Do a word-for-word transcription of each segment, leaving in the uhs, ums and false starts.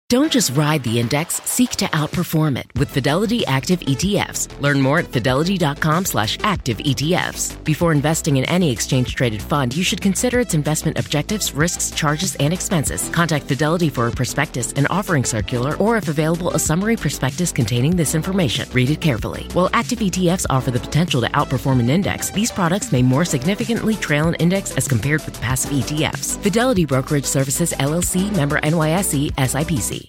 Don't just ride the index, seek to outperform it with Fidelity Active E T Fs. Learn more at fidelity.com slash active ETFs. Before investing in any exchange-traded fund, you should consider its investment objectives, risks, charges, and expenses. Contact Fidelity for a prospectus, an offering circular, or if available, a summary prospectus containing this information. Read it carefully. While active E T Fs offer the potential to outperform an index, these products may more significantly trail an index as compared with passive E T Fs. Fidelity Brokerage Services, L L C, member N Y S E, S I P C.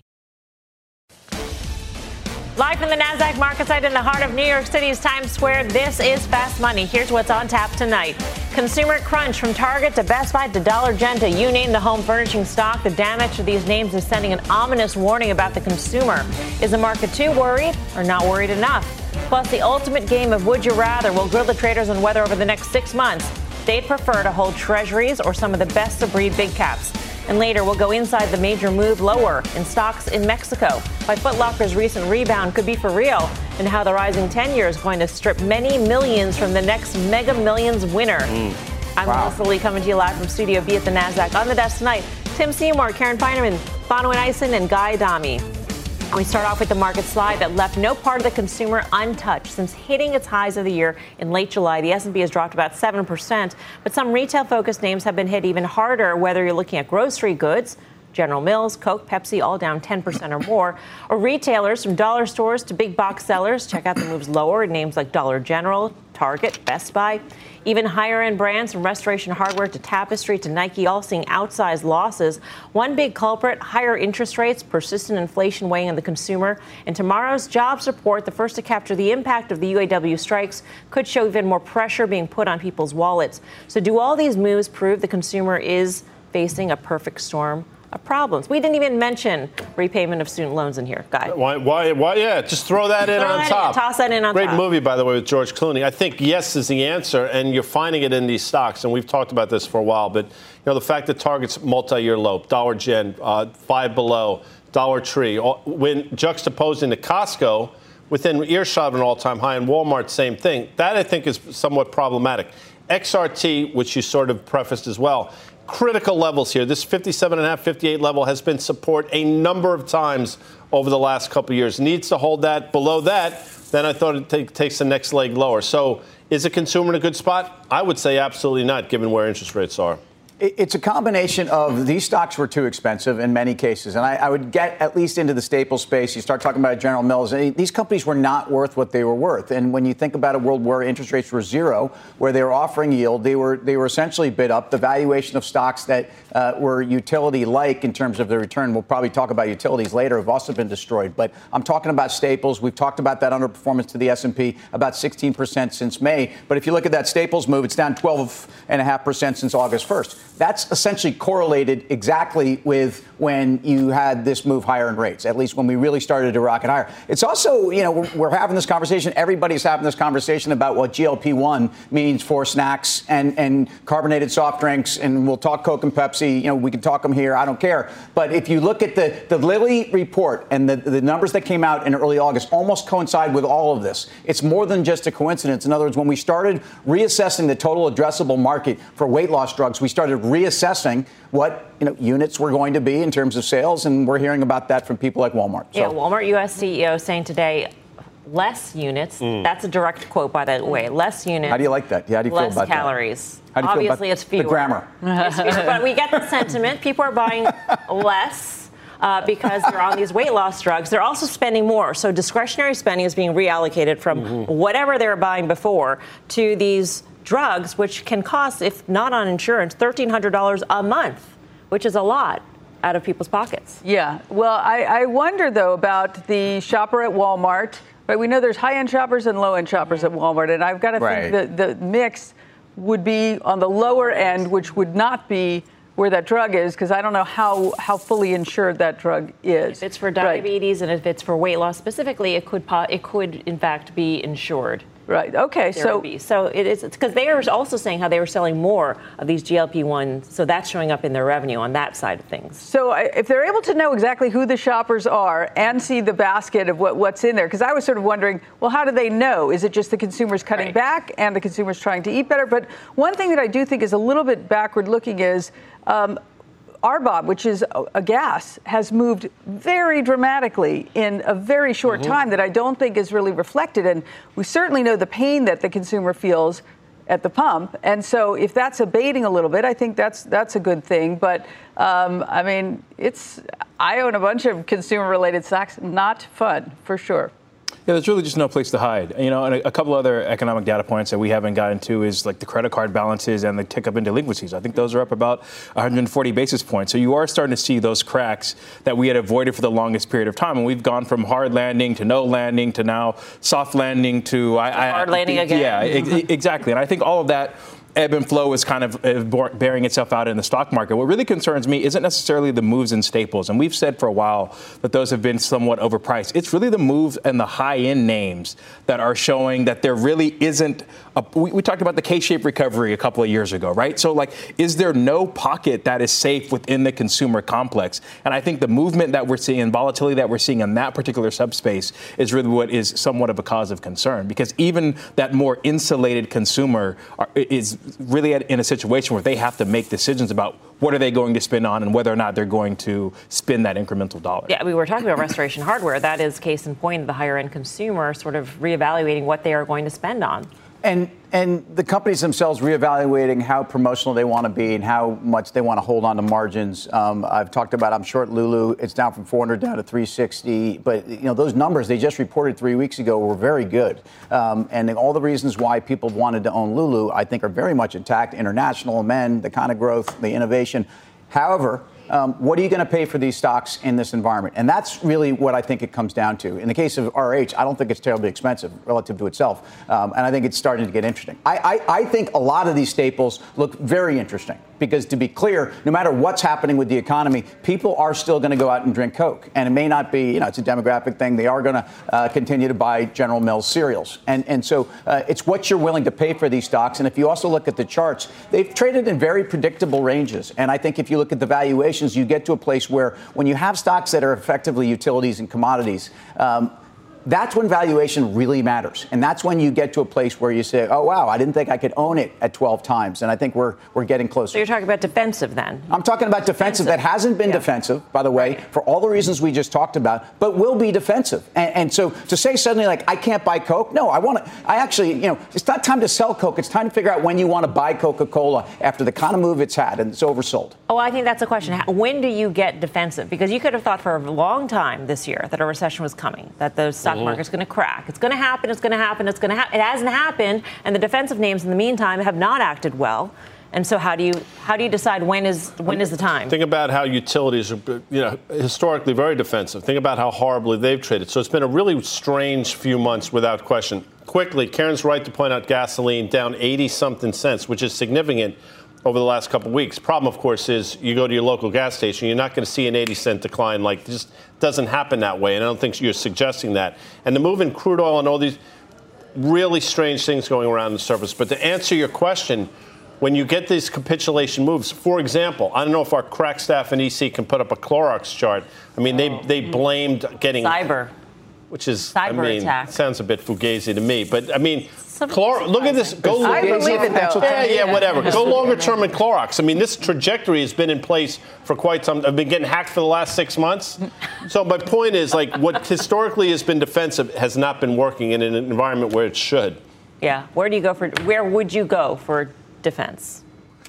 Live from the NASDAQ market site in the heart of New York City's Times Square, this is Fast Money. Here's what's on tap tonight. Consumer crunch from Target to Best Buy to Dollar Gen to you name the home furnishing stock. The damage to these names is sending an ominous warning about the consumer. Is the market too worried or not worried enough? Plus, the ultimate game of Would You Rather will grill the traders on whether over the next six months they'd prefer to hold treasuries or some of the best of breed big caps. And later, we'll go inside the major move lower in stocks in Mexico, why Foot Locker's recent rebound could be for real, and how the rising ten-year is going to strip many millions from the next Mega Millions winner. Mm. I'm wow. Melissa Lee coming to you live from Studio B at the NASDAQ. On the desk tonight, Tim Seymour, Karen Finerman, Bonawyn Eison, and Guy Adami. We start off with the market slide that left no part of the consumer untouched. Since hitting its highs of the year in late July, the S and P has dropped about seven percent, but some retail-focused names have been hit even harder, whether you're looking at grocery goods, General Mills, Coke, Pepsi, all down ten percent or more, or retailers from dollar stores to big box sellers. Check out the moves lower in names like Dollar General, Target, Best Buy. Even higher-end brands from Restoration Hardware to Tapestry to Nike all seeing outsized losses. One big culprit, higher interest rates, persistent inflation weighing on the consumer. And tomorrow's jobs report, the first to capture the impact of the U A W strikes, could show even more pressure being put on people's wallets. So do all these moves prove the consumer is facing a perfect storm of problems? We didn't even mention repayment of student loans in here, Guy. Why? Why? Why? Yeah, just throw that in throw on that top. In, toss that in on Great top. Great movie, by the way, with George Clooney. I think yes is the answer, and you're finding it in these stocks, and we've talked about this for a while. But you know, the fact that Target's multi-year low, Dollar Gen uh, five below, Dollar Tree, when juxtaposing to Costco within earshot of an all-time high, and Walmart, same thing. That I think is somewhat problematic. X R T, which you sort of prefaced as well. Critical levels here. This fifty-seven and a half, fifty-eight level has been support a number of times over the last couple of years. Needs to hold that. Below that, then I thought it take, takes the next leg lower. So is the consumer in a good spot? I would say absolutely not, given where interest rates are. It's a combination of these stocks were too expensive in many cases. And I, I would get at least into the staple space. You start talking about General Mills. These companies were not worth what they were worth. And when you think about a world where interest rates were zero, where they were offering yield, they were they were essentially bid up. The valuation of stocks that uh, were utility-like in terms of the return, we'll probably talk about utilities later, have also been destroyed. But I'm talking about staples. We've talked about that underperformance to the S and P, about sixteen percent since May. But if you look at that staples move, it's down twelve point five percent since August first. That's essentially correlated exactly with when you had this move higher in rates, at least when we really started to rocket higher. It's also, you know, we're, we're having this conversation. Everybody's having this conversation about what G L P one means for snacks and, and carbonated soft drinks. And we'll talk Coke and Pepsi. You know, we can talk them here. I don't care. But if you look at the, the Lilly report and the, the numbers that came out in early August almost coincide with all of this. It's more than just a coincidence. In other words, when we started reassessing the total addressable market for weight loss drugs, we started reassessing what, you know, units were going to be in terms of sales, and we're hearing about that from people like Walmart. So. Yeah, Walmart U S C E O saying today, less units. Mm. That's a direct quote, by the way. Less units. How do you like that? Yeah, how do you feel about calories. That? How do you Obviously, feel about it's fewer. The grammar. It's fewer, but we get the sentiment. People are buying less. Uh, because they're on these weight loss drugs. They're also spending more. So discretionary spending is being reallocated from mm-hmm. whatever they were buying before to these drugs, which can cost, if not on insurance, thirteen hundred dollars a month, which is a lot out of people's pockets. Yeah. Well, I, I wonder, though, about the shopper at Walmart. Right? We know there's high-end shoppers and low-end shoppers at Walmart. And I've got to right. think the, the mix would be on the lower end, which would not be where that drug is, because I don't know how, how fully insured that drug is. If it's for diabetes right. and if it's for weight loss specifically, it could it could in fact be insured. Right. Okay. So so it is because they are also saying how they were selling more of these G L P one, so that's showing up in their revenue on that side of things. So if they're able to know exactly who the shoppers are and see the basket of what, what's in there, because I was sort of wondering, well, how do they know? Is it just the consumers cutting right. back and the consumers trying to eat better? But one thing that I do think is a little bit backward looking is, um, R B O B, which is a, a gas, has moved very dramatically in a very short mm-hmm. time that I don't think is really reflected. And we certainly know the pain that the consumer feels at the pump. And so if that's abating a little bit, I think that's that's a good thing. But, um, I mean, it's I own a bunch of consumer-related stocks. Not fun, for sure. Yeah, there's really just no place to hide. You know, and a, a couple other economic data points that we haven't gotten to is like the credit card balances and the tick up in delinquencies. I think those are up about one hundred forty basis points. So you are starting to see those cracks that we had avoided for the longest period of time. And we've gone from hard landing to no landing to now soft landing to I, hard I, landing again. Yeah, e- exactly. And I think all of that ebb and flow is kind of bearing itself out in the stock market. What really concerns me isn't necessarily the moves in staples. And we've said for a while that those have been somewhat overpriced. It's really the moves and the high-end names that are showing that there really isn't a, we, we talked about the K-shaped recovery a couple of years ago, right? So, like, is there no pocket that is safe within the consumer complex? And I think the movement that we're seeing, volatility that we're seeing in that particular subspace is really what is somewhat of a cause of concern, because even that more insulated consumer are, is really in a situation where they have to make decisions about what are they going to spend on and whether or not they're going to spend that incremental dollar. Yeah, we were talking about Restoration Hardware. That is case in point of the higher end consumer sort of reevaluating what they are going to spend on. And and the companies themselves reevaluating how promotional they want to be and how much they want to hold on to margins. Um, I've talked about I'm short Lulu. It's down from four hundred down to three sixty. But, you know, those numbers they just reported three weeks ago were very good. Um, and all the reasons why people wanted to own Lulu, I think, are very much intact. International men, the kind of growth, the innovation. However, Um, what are you going to pay for these stocks in this environment? And that's really what I think it comes down to. In the case of R H, I don't think it's terribly expensive relative to itself. Um, and I think it's starting to get interesting. I, I, I think a lot of these staples look very interesting because, to be clear, no matter what's happening with the economy, people are still going to go out and drink Coke. And it may not be, you know, it's a demographic thing. They are going to uh, continue to buy General Mills cereals. And, and so uh, it's what you're willing to pay for these stocks. And if you also look at the charts, they've traded in very predictable ranges. And I think if you look at the valuation, you get to a place where when you have stocks that are effectively utilities and commodities, um, that's when valuation really matters. And that's when you get to a place where you say, oh, wow, I didn't think I could own it at twelve times. And I think we're we're getting closer. So you're talking about defensive then? I'm talking about defensive, defensive. that hasn't been yeah. defensive, by the way, for all the reasons we just talked about, but will be defensive. And, and so to say suddenly, like, I can't buy Coke, no, I want to, I actually, you know, it's not time to sell Coke. It's time to figure out when you want to buy Coca-Cola after the kind of move it's had and it's oversold. Oh, I think that's a question. When do you get defensive? Because you could have thought for a long time this year that a recession was coming, that the stock mm-hmm. market's going to crash. It's going to happen. It's going to happen. It's going to happen. It hasn't happened. And the defensive names in the meantime have not acted well. And so how do you how do you decide when is when is the time? Think about how utilities are, you know, historically very defensive. Think about how horribly they've traded. So it's been a really strange few months without question. Quickly, Karen's right to point out gasoline down eighty something cents, which is significant over the last couple of weeks. Problem, of course, is you go to your local gas station, you're not going to see an eighty cent decline. Like, this doesn't happen that way, and I don't think you're suggesting that. And the move in crude oil and all these really strange things going around the surface. But to answer your question, when you get these capitulation moves, for example, I don't know if our crack staff in E C can put up a Clorox chart. I mean, they they blamed getting cyber, which is cyber I mean, attack. Sounds a bit fugazi to me. But I mean, Clor- look at this. Go I believe it, though. Yeah, yeah, whatever. Go longer term in Clorox. I mean, this trajectory has been in place for quite some. I've been getting hacked for the last six months. So my point is, like, what historically has been defensive has not been working in an environment where it should. Yeah. Where do you go for? Where would you go for defense?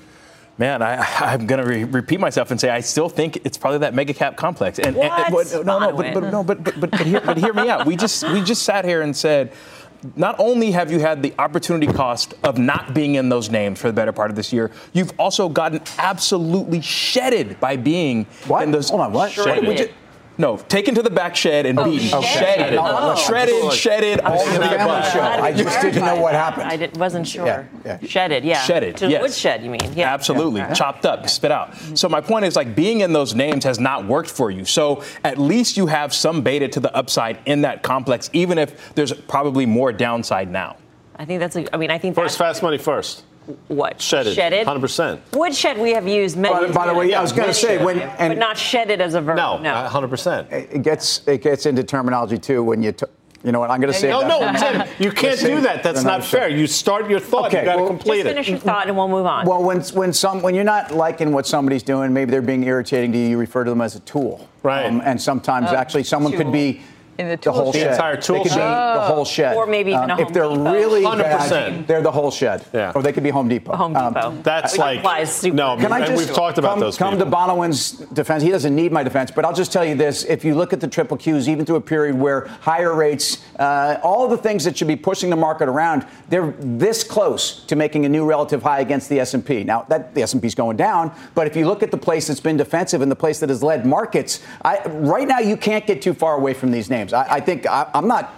Man, I, I'm going to re- repeat myself and say I still think it's probably that mega cap complex. And, what? and, and no, no, but, but no, but but but, but, hear, but hear me out. We just we just sat here and said, not only have you had the opportunity cost of not being in those names for the better part of this year, you've also gotten absolutely shedded by being what? in those. Hold on, what? Shedded. No, taken to the back shed and oh, beaten. Oh, shedded. oh. Shredded, shedded, all the family show. I just didn't know what happened. I did, wasn't sure. Yeah, yeah. Shedded, yeah. Shedded, to yes. Woodshed, you mean? Yeah. Absolutely. Yeah. Chopped up, spit out. So my point is, like, being in those names has not worked for you. So at least you have some beta to the upside in that complex, even if there's probably more downside now. I think that's a, I mean, I think First, that's, fast money first. What? Shedded. Shedded? one hundred percent. Woodshed we have used many. By, by the way, yeah, I was going to say, when. And but not shedded as a verb. No, no. one hundred percent. It gets, it gets into terminology, too, when you. T- You know what? I'm going to say no, that. no, Tim, you can't do that. That's not fair. You start your thought. Okay, you got to well, complete just it. finish your thought, and we'll move on. Well, when when some when you're not liking what somebody's doing, maybe they're being irritating to you. You refer to them as a tool, right? Um, and sometimes Uh, actually someone tool. could be. In the, The whole The shed. entire tool they could shed. be the whole shed. Or maybe even um, a Home If they're Depot. really one hundred bad, percent. they're the whole shed. Yeah. Or they could be Home Depot. Home Depot. Um, That's Which like applies super- no. Can I and just we've talked about come, those come people. to Bonawyn's defense? He doesn't need my defense, but I'll just tell you this: if you look at the triple Qs, even through a period where higher rates, uh, all the things that should be pushing the market around, they're this close to making a new relative high against the S and P. Now, that the S and P is going down, but if you look at the place that's been defensive and the place that has led markets, I, right now you can't get too far away from these names. I, I think I, I'm not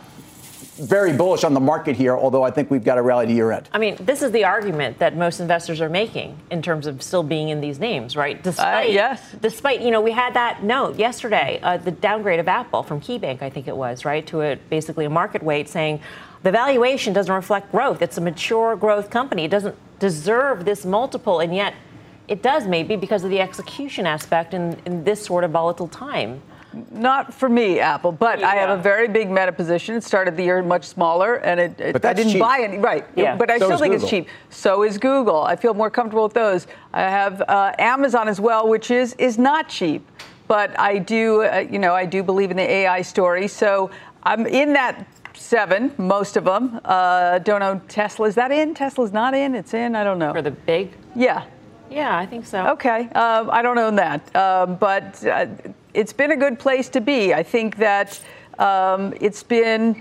very bullish on the market here, although I think we've got a rally to year end. I mean, this is the argument that most investors are making in terms of still being in these names, right? Despite, Uh, yes. Despite, you know, we had that note yesterday, uh, the downgrade of Apple from KeyBank, I think it was, right, to a, basically a market weight saying the valuation doesn't reflect growth. It's a mature growth company. It doesn't deserve this multiple, and yet it does maybe because of the execution aspect in, in this sort of volatile time. Not for me, Apple, but Yeah. I have a very big Meta position. It started the year much smaller, and it, it But I that's didn't cheap. buy any. Right, Yeah. but I So still is think Google. it's cheap. So is Google. I feel more comfortable with those. I have uh, Amazon as well, which is is not cheap, but I do, uh, you know, I do believe in the A I story. So I'm in that seven, most of them. Uh, don't own Tesla. Is that in? Tesla's not in. It's in. I don't know. For the big? Yeah. Yeah, I think so. Okay, um, I don't own that, um, but uh, it's been a good place to be. I think that um, it's been.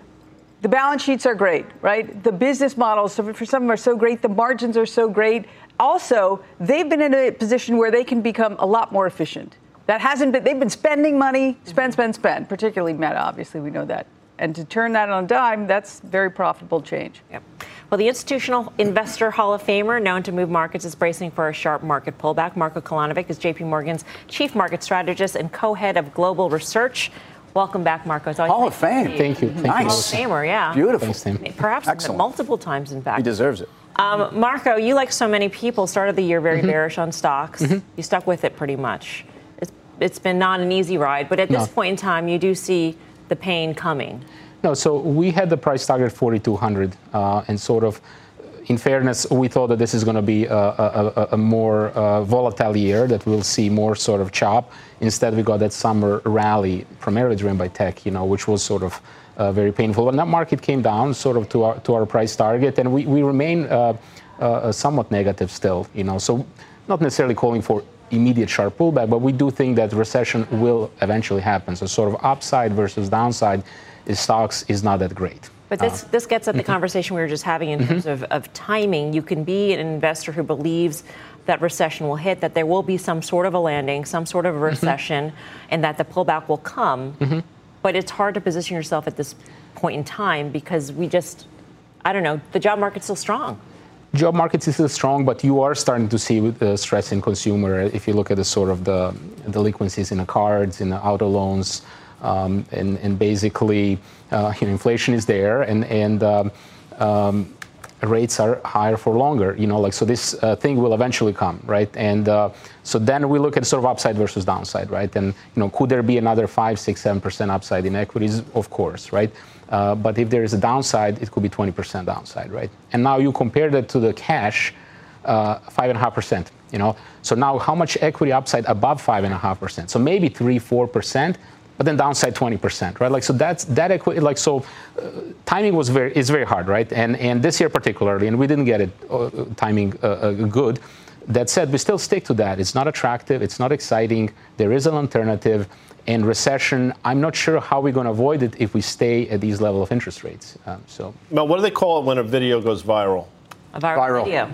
The balance sheets are great, right? The business models for some of them are so great. The margins are so great. Also, they've been in a position where they can become a lot more efficient. That hasn't been. They've been spending money, spend, spend, spend. Particularly Meta, obviously, we know that. And to turn that on a dime, that's very profitable change. Yep. Well, the Institutional Investor Hall of Famer, known to move markets, is bracing for a sharp market pullback. Marko Kolanovic is J P Morgan's chief market strategist and co-head of global research. Welcome back, Marko. It's always Hall nice of Fame. to see you. Thank you. Thank Nice. you. Hall of Famer, yeah. Beautiful. Thanks, Tim. Perhaps Excellent. multiple times, in fact. He deserves it. Um, Marko, you, like so many people, started the year very Mm-hmm. bearish on stocks. Mm-hmm. You stuck with it pretty much. It's, it's been not an easy ride, but at this No. point in time, you do see the pain coming. No, so we had the price target forty-two hundred, uh, and sort of, in fairness, we thought that this is going to be a, a, a more uh, volatile year, that we'll see more sort of chop. Instead, we got that summer rally, primarily driven by tech, you know, which was sort of uh, very painful. When that market came down, sort of to our to our price target, and we we remain uh, uh, somewhat negative still, you know. So, not necessarily calling for immediate sharp pullback, but we do think that recession will eventually happen. So, sort of upside versus downside. Is stocks is not that great. But this, Uh, this gets at the conversation we were just having in terms of, of timing. You can be an investor who believes that recession will hit, that there will be some sort of a landing, some sort of a recession, and that the pullback will come. But it's hard to position yourself at this point in time because we just, I don't know, the job market's still strong. Job market is still strong, but you are starting to see uh, stress in consumer. If you look at the sort of the delinquencies in the cards, in the auto loans, um, and, and basically, uh, you know, inflation is there, and and um, um, rates are higher for longer. You know, like so, this uh, thing will eventually come, right? And uh, so then we look at sort of upside versus downside, right? And you know, could there be another five, six, seven percent upside in equities? Of course, right? Uh, but if there is a downside, it could be twenty percent downside, right? And now you compare that to the cash, uh, five and a half percent. You know, so now how much equity upside above five and a half percent? So maybe three, four percent, but then downside twenty percent, right? Like so that's that equity. Like so, uh, timing was very is very hard, right? And and this year particularly, and we didn't get it uh, timing uh, uh, good. That said, we still stick to that. It's not attractive. It's not exciting. There is an alternative. And recession, I'm not sure how we're going to avoid it if we stay at these level of interest rates. Um, so, Now, what do they call it when a video goes viral? A viral, Viral. video.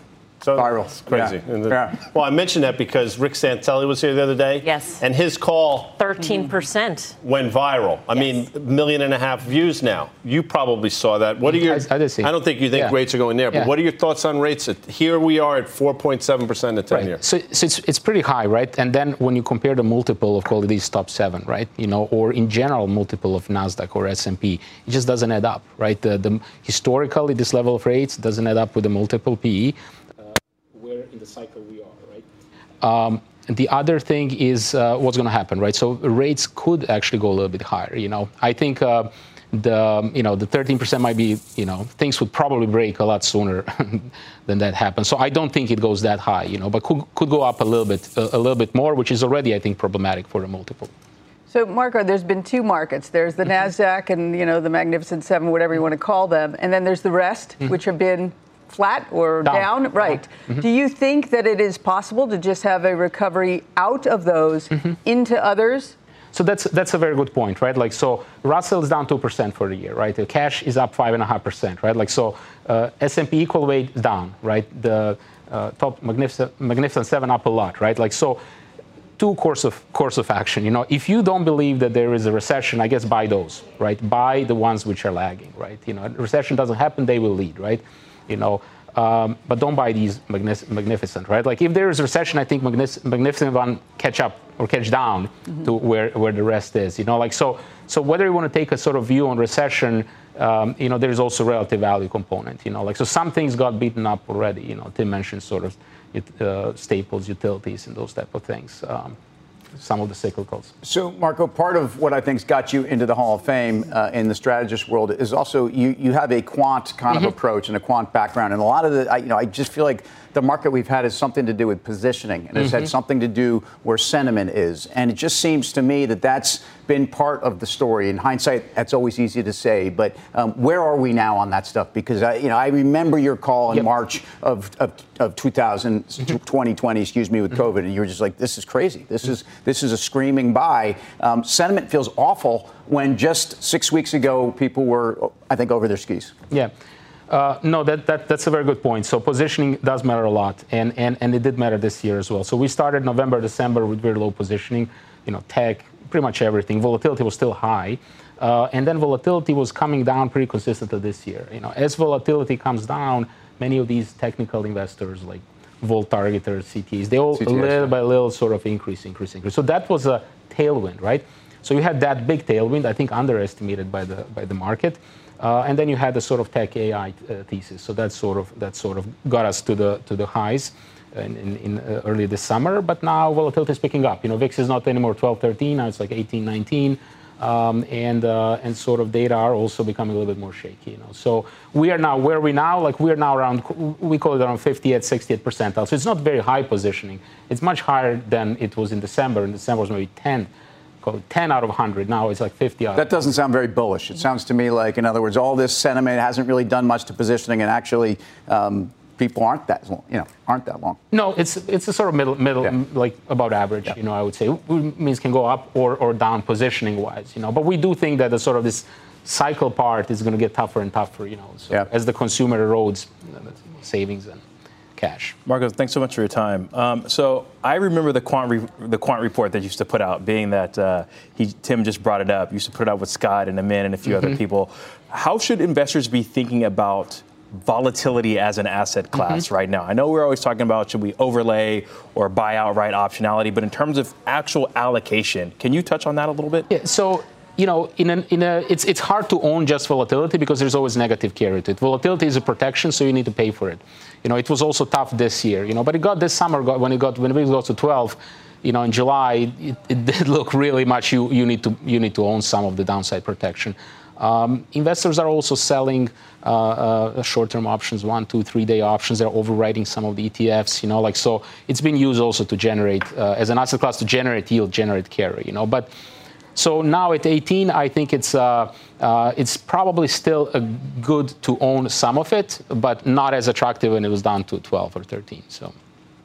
So Viral. It's crazy. Yeah. And the- Yeah. Well, I mentioned that because Rick Santelli was here the other day. Yes. And his call thirteen percent. went viral. I Yes. mean, a million and a half views now. You probably saw that. What are your? I- I did see. don't think you think Yeah. rates are going there, but Yeah. what are your thoughts on rates? At, here we are at four point seven percent the ten year. so, so it's, it's pretty high, right? And then when you compare the multiple of call it these top seven, right? You know, or in general multiple of NASDAQ or S and P, it just doesn't add up, right? The, the historically this level of rates doesn't add up with the multiple P E. Uh, where in the cycle we are, right? Um, the other thing is uh, what's going to happen, right? So rates could actually go a little bit higher. You know, I think uh, the you know the thirteen percent might be, you know, things would probably break a lot sooner than that happens. So I don't think it goes that high, you know, but could could go up a little bit a, a little bit more, which is already, I think, problematic for a multiple. So, Marco, there's been two markets. There's the mm-hmm. NASDAQ and, you know, the Magnificent Seven, whatever you want to call them. And then there's the rest, mm-hmm. which have been flat or down. down. Right. Mm-hmm. Do you think that it is possible to just have a recovery out of those mm-hmm. into others? So that's that's a very good point, right? Like, so Russell is down two percent for the year, right? The cash is up five point five percent, right? Like, so uh, S and P equal weight is down, right? The uh, top Magnificent, Magnificent Seven up a lot, right? Like, so two course of course of action. You know, if you don't believe that there is a recession, I guess buy those, right? Buy the ones which are lagging, right? You know, a recession doesn't happen, they will lead, right? You know, um, but don't buy these magnific- magnificent, right? Like, if there is a recession, I think magnific- magnificent one catch up or catch down mm-hmm. to where, where the rest is. You know, like, so so whether you want to take a sort of view on recession, um, you know, there is also relative value component. You know, like, so some things got beaten up already. You know, Tim mentioned sort of uh, staples, utilities, and those type of things. Um, some of the cyclicals. So, Marco, part of what I think's got you into the Hall of Fame uh, in the strategist world is also you you have a quant kind mm-hmm. of approach and a quant background, and a lot of the I, you know I just feel like the market we've had has something to do with positioning, and it's mm-hmm. had something to do where sentiment is, and it just seems to me that that's been part of the story. In hindsight, that's always easy to say, but um, where are we now on that stuff? Because I, you know, I remember your call in yep. March of of, of two thousand, mm-hmm. twenty twenty, excuse me, with mm-hmm. COVID, and you were just like, "This is crazy. This mm-hmm. is this is a screaming buy." Um, sentiment feels awful when just six weeks ago people were, I think, over their skis. Yeah. Uh, no, that, that that's a very good point. So positioning does matter a lot, and, and, and it did matter this year as well. So we started November, December with very low positioning, you know, tech, pretty much everything. Volatility was still high, uh, and then volatility was coming down pretty consistently this year. You know, as volatility comes down, many of these technical investors like Volt Targeters, C T S, they all C T S, little yeah. by little sort of increase, increase, increase. So that was a tailwind, right? So you had that big tailwind, I think underestimated by the by the market. Uh, and then you had the sort of tech A I uh, thesis, so that sort of that sort of got us to the to the highs in, in, in uh, early this summer. But now volatility is picking up. You know, V I X is not anymore twelve, thirteen. Now it's like eighteen, nineteen, um, and uh, and sort of data are also becoming a little bit more shaky. You know, so we are now where are we now? Like we are now around, we call it around fiftieth, sixtieth percentile. So it's not very high positioning. It's much higher than it was in December. In December was maybe ten. Call it ten out of one hundred. Now it's like fifty out. That doesn't sound very bullish. It sounds to me like, in other words, all this sentiment hasn't really done much to positioning, and actually, um, people aren't that long, you know, aren't that long. No, it's it's a sort of middle, middle, yeah. like about average. Yeah. You know, I would say it means can go up or, or down positioning wise. You know, but we do think that the sort of this cycle part is going to get tougher and tougher. You know, so yeah. as the consumer erodes you know, savings and cash. Marco, thanks so much for your time. Um, so I remember the quant re- the quant report that you used to put out, being that uh, he Tim just brought it up. You used to put it out with Scott and Amin and a few mm-hmm. other people. How should investors be thinking about volatility as an asset class mm-hmm. right now? I know we're always talking about should we overlay or buy outright optionality, but in terms of actual allocation, can you touch on that a little bit? Yeah. So. You know, in a, in a, it's it's hard to own just volatility because there's always negative carry to it. Volatility is a protection, so you need to pay for it. You know, it was also tough this year. You know, but it got this summer got, when it got when it got to twelve. You know, in July, it, it did look really much. You you need to you need to own some of the downside protection. Um, investors are also selling uh, uh, short-term options, one, two, three-day options. They're overwriting some of the E T Fs. You know, like so, it's been used also to generate uh, as an asset class to generate yield, generate carry. You know, but. So now at eighteen, I think it's uh, uh, it's probably still a good to own some of it, but not as attractive when it was down to twelve or thirteen. So,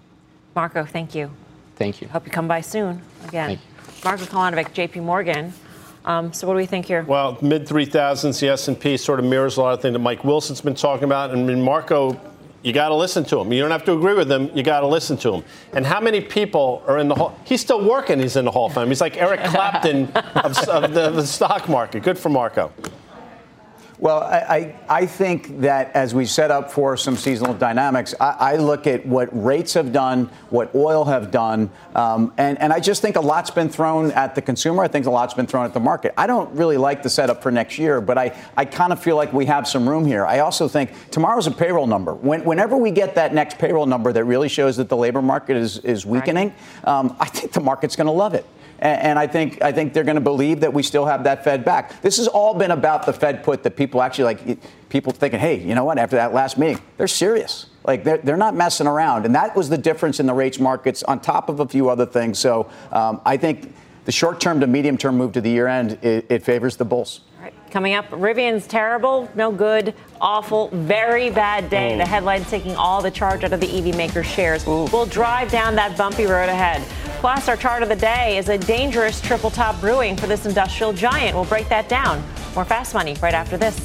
Marco, thank you. Thank you. Hope you come by soon again. Marco Kolanovic, J P Morgan. Um, so what do we think here? Well, mid three thousands, the S and P sort of mirrors a lot of things that Mike Wilson's been talking about, and I mean, Marco. You got to listen to him. You don't have to agree with him. You got to listen to him. And how many people are in the Hall? He's still working. He's in the Hall of Fame. He's like Eric Clapton of, of, the, of the stock market. Good for Marco. Well, I, I, I think that as we set up for some seasonal dynamics, I, I look at what rates have done, what oil have done, um, and, and I just think a lot's been thrown at the consumer. I think a lot's been thrown at the market. I don't really like the setup for next year, but I, I kind of feel like we have some room here. I also think tomorrow's a payroll number. When, whenever we get that next payroll number that really shows that the labor market is, is weakening, um, I think the market's going to love it. And I think I think they're going to believe that we still have that Fed back. This has all been about the Fed put that people actually like people thinking, hey, you know what? After that last meeting, they're serious. Like they're, they're not messing around. And that was the difference in the rates markets on top of a few other things. So um, I think the short term to medium term move to the year end, it, it favors the bulls. All right. Coming up, Rivian's terrible, no good, awful, very bad day. Mm. The headline's taking all the charge out of the E V maker's shares. Ooh. We'll drive down that bumpy road ahead. Plus, our chart of the day is a dangerous triple top brewing for this industrial giant. We'll break that down. More Fast Money right after this.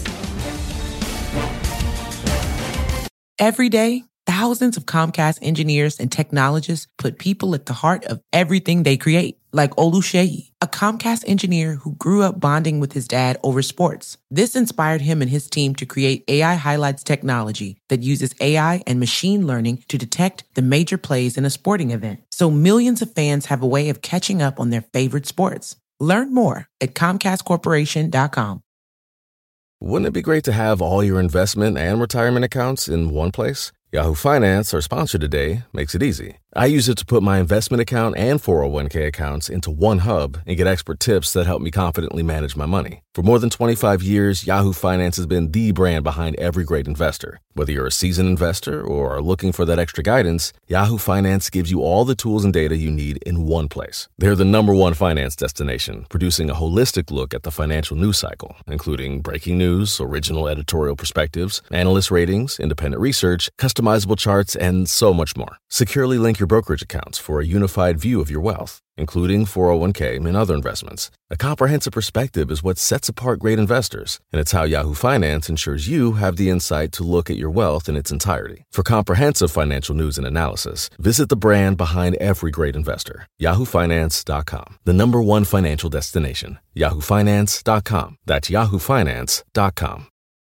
Every day, thousands of Comcast engineers and technologists put people at the heart of everything they create. Like Oluseyi, a Comcast engineer who grew up bonding with his dad over sports. This inspired him and his team to create A I Highlights technology that uses A I and machine learning to detect the major plays in a sporting event. So millions of fans have a way of catching up on their favorite sports. Learn more at Comcast Corporation dot com. Wouldn't it be great to have all your investment and retirement accounts in one place? Yahoo Finance, our sponsor today, makes it easy. I use it to put my investment account and four oh one k accounts into one hub and get expert tips that help me confidently manage my money. For more than twenty-five years, Yahoo Finance has been the brand behind every great investor. Whether you're a seasoned investor or are looking for that extra guidance, Yahoo Finance gives you all the tools and data you need in one place. They're the number one finance destination, producing a holistic look at the financial news cycle, including breaking news, original editorial perspectives, analyst ratings, independent research, customizable charts, and so much more. Securely link your brokerage accounts for a unified view of your wealth, including four oh one k and other investments. A comprehensive perspective is what sets apart great investors, and it's how Yahoo Finance ensures you have the insight to look at your wealth in its entirety. For comprehensive financial news and analysis, visit the brand behind every great investor, Yahoo Finance dot com, the number one financial destination, Yahoo Finance dot com. That's Yahoo Finance dot com.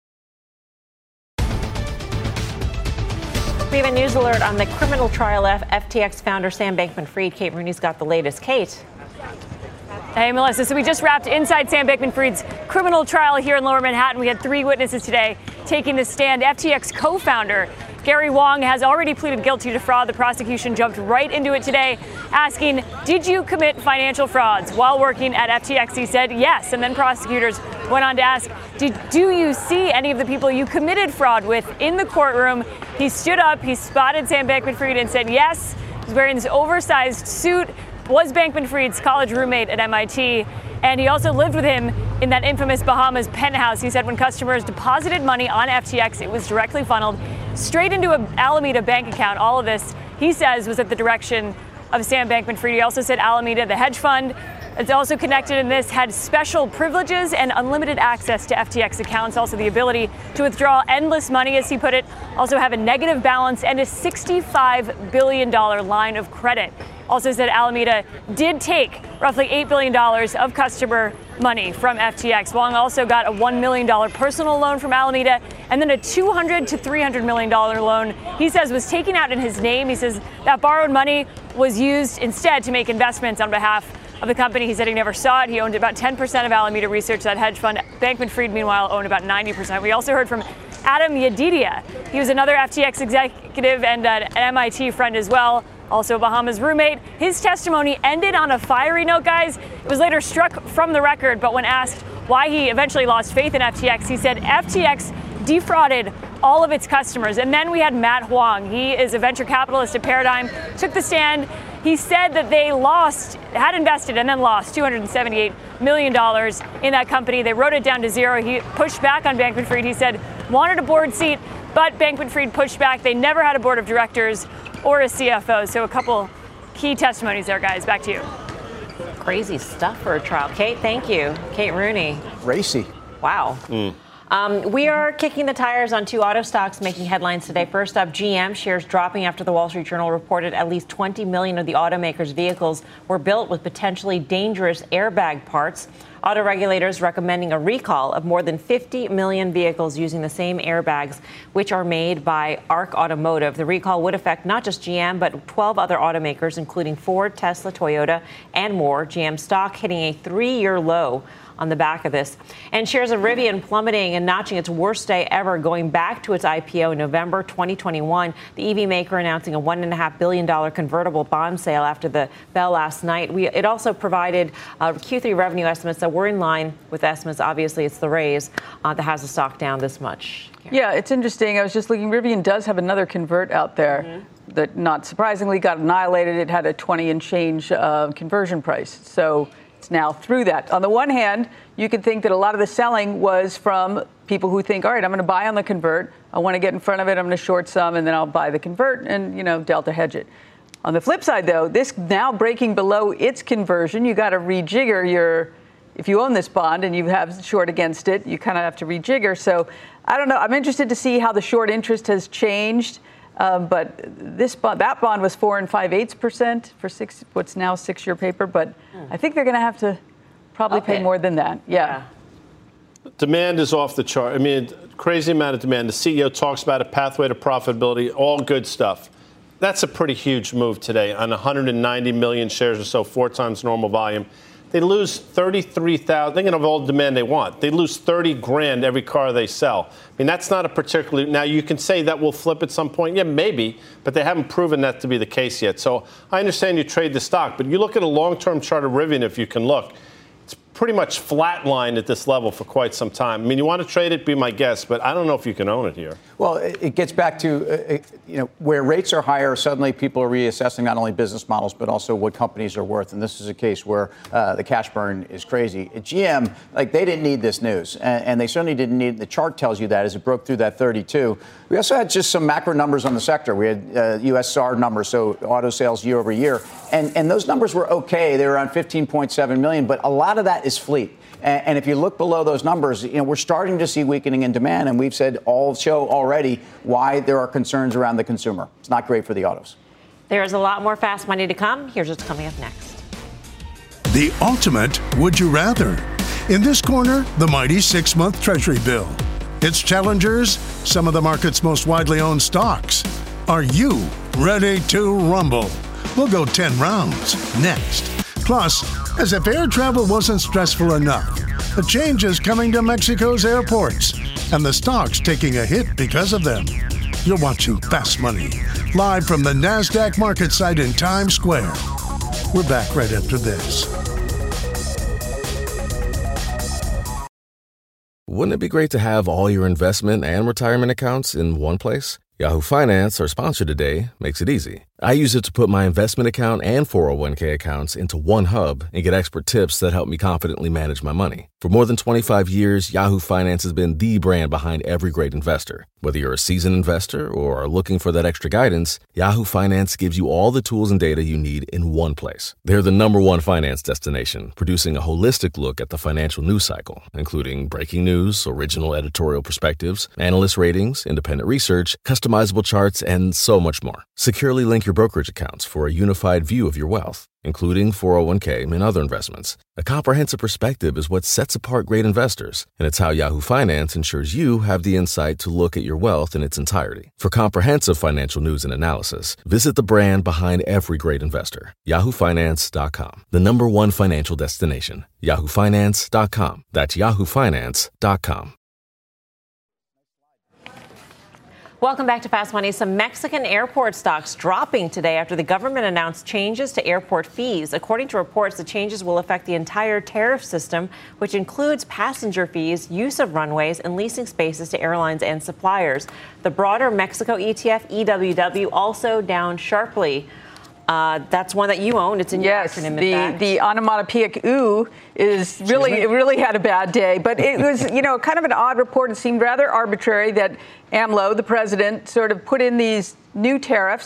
We have a news alert on the criminal trial of F T X founder Sam Bankman-Fried. Kate Rooney's got the latest. Kate. Hey, Melissa. So we just wrapped inside Sam Bankman-Fried's criminal trial here in Lower Manhattan. We had three witnesses today taking the stand. F T X co-founder Gary Wang has already pleaded guilty to fraud. The prosecution jumped right into it today, asking, did you commit financial frauds while working at F T X? He said yes. And then prosecutors went on to ask, Did, do you see any of the people you committed fraud with in the courtroom? He stood up, he spotted Sam Bankman-Fried and said yes. He's wearing this oversized suit, was Bankman-Fried's college roommate at M I T. And he also lived with him in that infamous Bahamas penthouse. He said when customers deposited money on F T X, it was directly funneled straight into an Alameda bank account. All of this, he says, was at the direction of Sam Bankman-Fried. He also said Alameda, the hedge fund, it's also connected in this, had special privileges and unlimited access to F T X accounts, also the ability to withdraw endless money, as he put it, also have a negative balance and a sixty-five billion dollars line of credit. Also said Alameda did take roughly eight billion dollars of customer money from F T X. Wang also got a one million dollars personal loan from Alameda and then a two hundred to three hundred million dollars loan he says was taken out in his name. He says that borrowed money was used instead to make investments on behalf of the company. He said he never saw it. He owned about ten percent of Alameda Research, that hedge fund. Bankman-Fried, meanwhile, owned about ninety percent. We also heard from Adam Yedidia. He was another F T X executive and an M I T friend as well, also Bahamas roommate. His testimony ended on a fiery note, guys. It was later struck from the record, but when asked why he eventually lost faith in F T X, he said F T X defrauded all of its customers. And then we had Matt Huang. He is a venture capitalist at Paradigm, took the stand. He said that they lost, had invested and then lost two hundred seventy-eight million dollars in that company. They wrote it down to zero. He pushed back on Bankman-Fried. He said wanted a board seat, but Bankman-Fried pushed back. They never had a board of directors or a C F O. So a couple key testimonies there, guys. Back to you. Crazy stuff for a trial. Kate, thank you. Kate Rooney. Racy. Wow. Mm. Um, we are kicking the tires on two auto stocks making headlines today. First up, G M shares dropping after the Wall Street Journal reported at least twenty million of the automaker's vehicles were built with potentially dangerous airbag parts. Auto regulators recommending a recall of more than fifty million vehicles using the same airbags, which are made by ARC Automotive. The recall would affect not just G M, but twelve other automakers, including Ford, Tesla, Toyota, and more. G M stock hitting a three-year low on the back of this. And shares of Rivian plummeting and notching its worst day ever, going back to its I P O in November twenty twenty-one. The E V maker announcing a one point five billion dollars convertible bond sale after the bell last night. We, it also provided uh, Q three revenue estimates that were in line with estimates. Obviously, it's the raise uh, that has the stock down this much. Karen. Yeah, it's interesting. I was just looking. Rivian does have another convert out there mm-hmm. that, not surprisingly, got annihilated. It had a twenty and change uh, conversion price. So it's now through that. On the one hand, you could think that a lot of the selling was from people who think, all right, I'm going to buy on the convert. I want to get in front of it. I'm going to short some, and then I'll buy the convert and, you know, delta hedge it. On the flip side, though, this now breaking below its conversion, you got to rejigger your, if you own this bond and you have short against it, you kind of have to rejigger. So I don't know. I'm interested to see how the short interest has changed. Um, but this bond, that bond was four and five eighths percent for six, what's now six-year paper. But mm. I think they're going to have to probably okay. pay more than that. Yeah. yeah. Demand is off the chart. I mean, crazy amount of demand. The C E O talks about a pathway to profitability, all good stuff. That's a pretty huge move today on one hundred ninety million shares or so, four times normal volume. They lose thirty-three thousand. They can have all the demand they want. They lose thirty grand every car they sell. I mean, that's not a particularly. Now, you can say that will flip at some point. Yeah, maybe. But they haven't proven that to be the case yet. So I understand you trade the stock. But you look at a long-term chart of Rivian, if you can look. It's pretty much flatlined at this level for quite some time. I mean, you want to trade it, be my guest. But I don't know if you can own it here. Well, it gets back to, uh, you know, where rates are higher, suddenly people are reassessing not only business models, but also what companies are worth. And this is a case where uh, the cash burn is crazy. At G M, like, they didn't need this news. And, and they certainly didn't need, the chart tells you that as it broke through that thirty-two. We also had just some macro numbers on the sector. We had uh, U S S A R numbers, so auto sales year over year. And, and those numbers were okay. They were around fifteen point seven million. But a lot of that is fleet. And if you look below those numbers, you know, we're starting to see weakening in demand. And we've said all show already why there are concerns around the consumer. It's not great for the autos. There's a lot more fast money to come. Here's what's coming up next. The ultimate would you rather. In this corner, the mighty six-month Treasury bill. Its challengers, some of the market's most widely owned stocks. Are you ready to rumble? We'll go ten rounds next. Plus, as if air travel wasn't stressful enough, the change is coming to Mexico's airports, and the stock's taking a hit because of them. You're watching Fast Money, live from the NASDAQ market site in Times Square. We're back right after this. Wouldn't it be great to have all your investment and retirement accounts in one place? Yahoo Finance, our sponsor today, makes it easy. I use it to put my investment account and four oh one k accounts into one hub and get expert tips that help me confidently manage my money. For more than twenty-five years, Yahoo Finance has been the brand behind every great investor. Whether you're a seasoned investor or are looking for that extra guidance, Yahoo Finance gives you all the tools and data you need in one place. They're the number one finance destination, producing a holistic look at the financial news cycle, including breaking news, original editorial perspectives, analyst ratings, independent research, customizable charts, and so much more. Securely link your brokerage accounts for a unified view of your wealth, including four oh one k and other investments. A comprehensive perspective is what sets apart great investors, and it's how Yahoo Finance ensures you have the insight to look at your wealth in its entirety. For comprehensive financial news and analysis, visit the brand behind every great investor, yahoo finance dot com, the number one financial destination, yahoo finance dot com. That's yahoo finance dot com. Welcome back to Fast Money. Some Mexican airport stocks dropping today after the government announced changes to airport fees. According to reports, the changes will affect the entire tariff system, which includes passenger fees, use of runways, and leasing spaces to airlines and suppliers. The broader Mexico E T F, E W W, also down sharply. Uh, that's one that you own. It's in your yes, acronym. the in the onomatopoeic ooh is really it really had a bad day. But it was, you know, kind of an odd report. It seemed rather arbitrary that AMLO, the president, sort of put in these new tariffs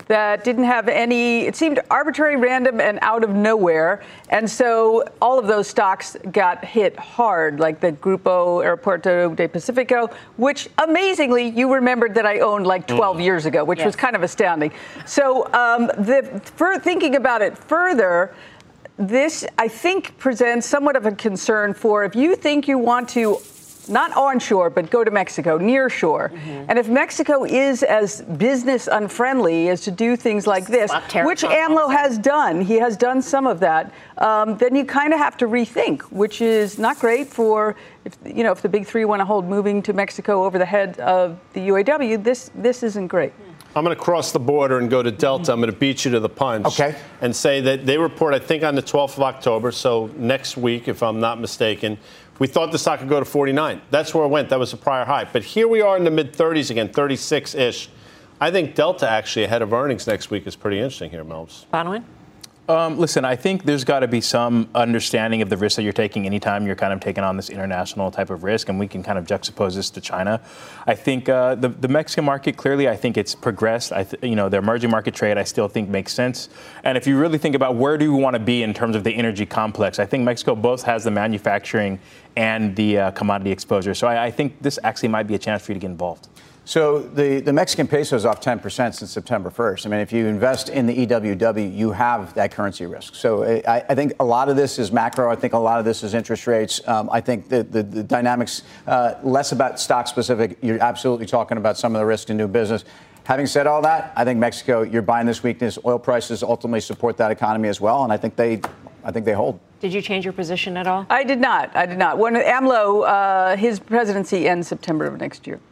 that didn't have any, it seemed arbitrary, random, and out of nowhere. And so all of those stocks got hit hard, like the Grupo Aeropuerto de Pacifico, which amazingly you remembered that I owned like twelve mm. years ago, which yes. was kind of astounding. So um, the, for thinking about it further, this, I think, presents somewhat of a concern for if you think you want to not onshore, but go to Mexico, near shore. Mm-hmm. And if Mexico is as business unfriendly as to do things like this, which AMLO has done, he has done some of that, um, then you kind of have to rethink, which is not great for, if, you know, if the big three want to hold moving to Mexico over the head of the U A W, this, this isn't great. I'm going to cross the border and go to Delta. I'm going to beat you to the punch. Okay. And say that they report, I think, on the twelfth of October, so next week, if I'm not mistaken. We thought the stock could go to forty-nine. That's where it went. That was a prior high. But here we are in the mid-thirties again, thirty-six-ish. I think Delta actually ahead of earnings next week is pretty interesting here, Melvs. Bonwin? Um, listen, I think there's got to be some understanding of the risk that you're taking anytime you're kind of taking on this international type of risk, and we can kind of juxtapose this to China. I think uh, the, the Mexican market, clearly, I think it's progressed. I th- you know, their emerging market trade, I still think makes sense. And if you really think about where do we want to be in terms of the energy complex, I think Mexico both has the manufacturing and the uh, commodity exposure. So I, I think this actually might be a chance for you to get involved. So the, the Mexican peso is off ten percent since September first. I mean, if you invest in the E W W, you have that currency risk. So I, I think a lot of this is macro. I think a lot of this is interest rates. Um, I think the, the, the dynamics, uh, less about stock specific. You're absolutely talking about some of the risk in new business. Having said all that, I think Mexico, you're buying this weakness. Oil prices ultimately support that economy as well. And I think they I think they hold. Did you change your position at all? I did not. I did not. When AMLO, uh, his presidency ends September of next year.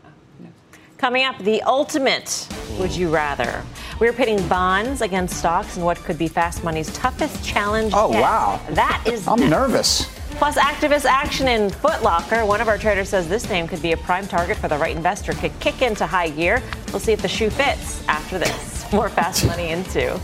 Coming up, the ultimate would you rather. We're pitting bonds against stocks in what could be Fast Money's toughest challenge Oh, yet. wow. That is I'm next. nervous. Plus, activist action in Foot Locker. One of our traders says this name could be a prime target for the right investor. Could kick into high gear. We'll see if the shoe fits after this. More Fast Money in two.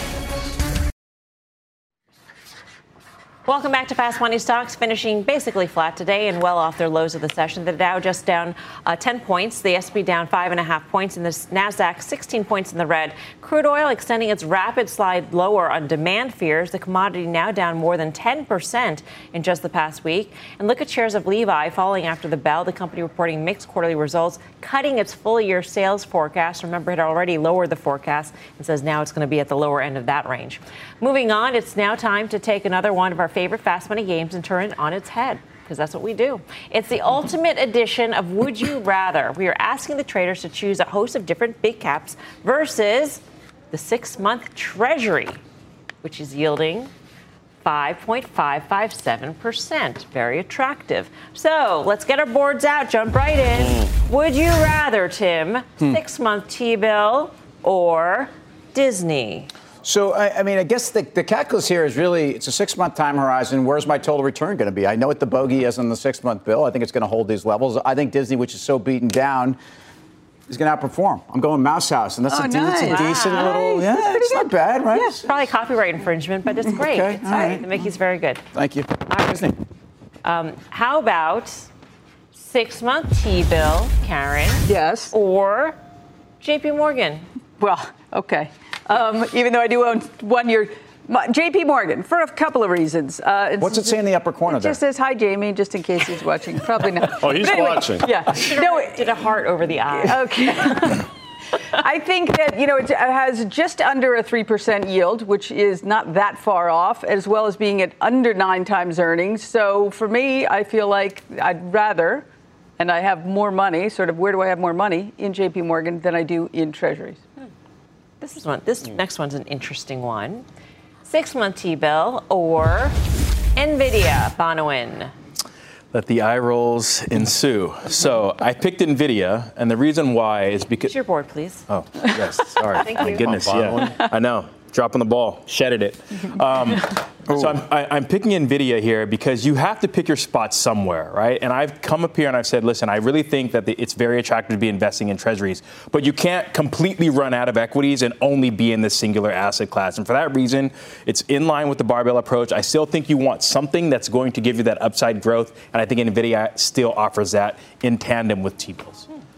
Welcome back to Fast Money. Stocks finishing basically flat today and well off their lows of the session. The Dow just down uh, ten points. The S and P down five and a half points. And the NASDAQ sixteen points in the red. Crude oil extending its rapid slide lower on demand fears. The commodity now down more than ten percent in just the past week. And look at shares of Levi falling after the bell. The company reporting mixed quarterly results, cutting its full year sales forecast. Remember, it had already lowered the forecast and says now it's going to be at the lower end of that range. Moving on, it's now time to take another one of our favorite Fast Money games and turn it on its head, because that's what we do. It's the ultimate edition of Would You Rather. We are asking the traders to choose a host of different big caps versus the six-month Treasury, which is yielding five point five five seven percent. Very attractive. So let's get our boards out. Jump right in. Would you rather, Tim, hmm. six-month T-bill or Disney? So, I, I mean, I guess the, the calculus here is really, it's a six-month time horizon. Where's my total return going to be? I know what the bogey is on the six-month bill. I think it's going to hold these levels. I think Disney, which is so beaten down, is going to outperform. I'm going Mouse House, and that's, oh, a, nice. that's a decent nice. little, yeah, that's it's good. not bad, right? Yeah, probably copyright infringement, but it's great. Okay, it's all right. right. The Mickey's very good. Thank you. All right. Disney. Um, how about six-month T-bill, Karen? Yes. Or J P Morgan? Well, okay. Um, even though I do own one year, J P Morgan, for a couple of reasons. Uh, What's it say in the upper corner it there? It just says, hi, Jamie, just in case he's watching. Probably not. Oh, he's anyway, watching. Yeah. No, it did a heart over the eye. Okay. I think that, you know, it has just under a three percent yield, which is not that far off, as well as being at under nine times earnings. So for me, I feel like I'd rather, and I have more money, sort of where do I have more money, in J P Morgan than I do in Treasuries. Hmm. This is one. This next one's an interesting one. Six-month T-bill or NVIDIA, Bonawyn? Let the eye rolls ensue. So I picked NVIDIA, and the reason why is because... It's your board, please. Oh, yes. Sorry. Thank My you. goodness, yeah. I know. Dropping the ball. Shedded it. Um, so I'm, I, I'm picking NVIDIA here because you have to pick your spot somewhere, right? And I've come up here and I've said, listen, I really think that the, it's very attractive to be investing in treasuries, but you can't completely run out of equities and only be in this singular asset class. And for that reason, it's in line with the barbell approach. I still think you want something that's going to give you that upside growth, and I think NVIDIA still offers that in tandem with T-bills.